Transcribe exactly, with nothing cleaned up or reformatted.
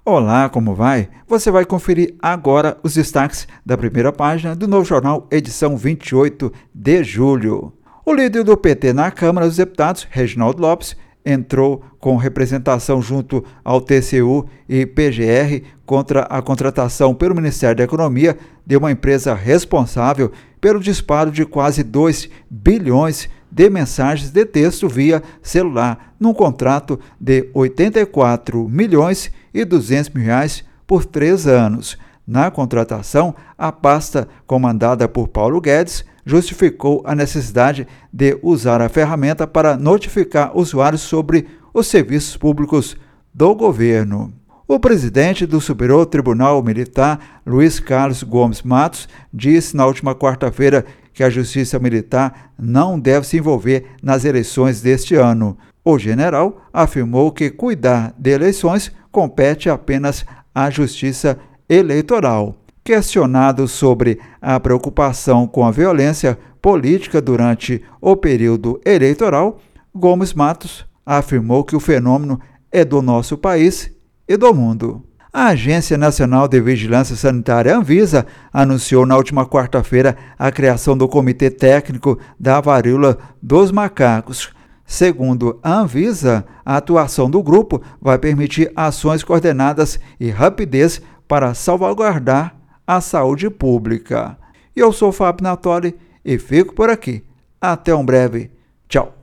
Olá, como vai? Você vai conferir agora os destaques da primeira página do Novo Jornal, edição vinte e oito de julho. O líder do P T na Câmara dos Deputados, Reginaldo Lopes, entrou com representação junto ao T C U e P G R contra a contratação pelo Ministério da Economia de uma empresa responsável pelo disparo de quase dois bilhões de mensagens de texto via celular, num contrato de oitenta e quatro milhões e duzentos mil reais por três anos. Na contratação, a pasta comandada por Paulo Guedes justificou a necessidade de usar a ferramenta para notificar usuários sobre os serviços públicos do governo. O presidente do Superior Tribunal Militar, Luiz Carlos Gomes Matos, disse na última quarta-feira que a Justiça Militar não deve se envolver nas eleições deste ano. O general afirmou que cuidar de eleições compete apenas à Justiça Eleitoral. Questionado sobre a preocupação com a violência política durante o período eleitoral, Gomes Matos afirmou que o fenômeno é do nosso país e do mundo. A Agência Nacional de Vigilância Sanitária, Anvisa, anunciou na última quarta-feira a criação do Comitê Técnico da Varíola dos Macacos. Segundo a Anvisa, a atuação do grupo vai permitir ações coordenadas e rapidez para salvaguardar a saúde pública. Eu sou Fábio Natoli e fico por aqui. Até um breve. Tchau.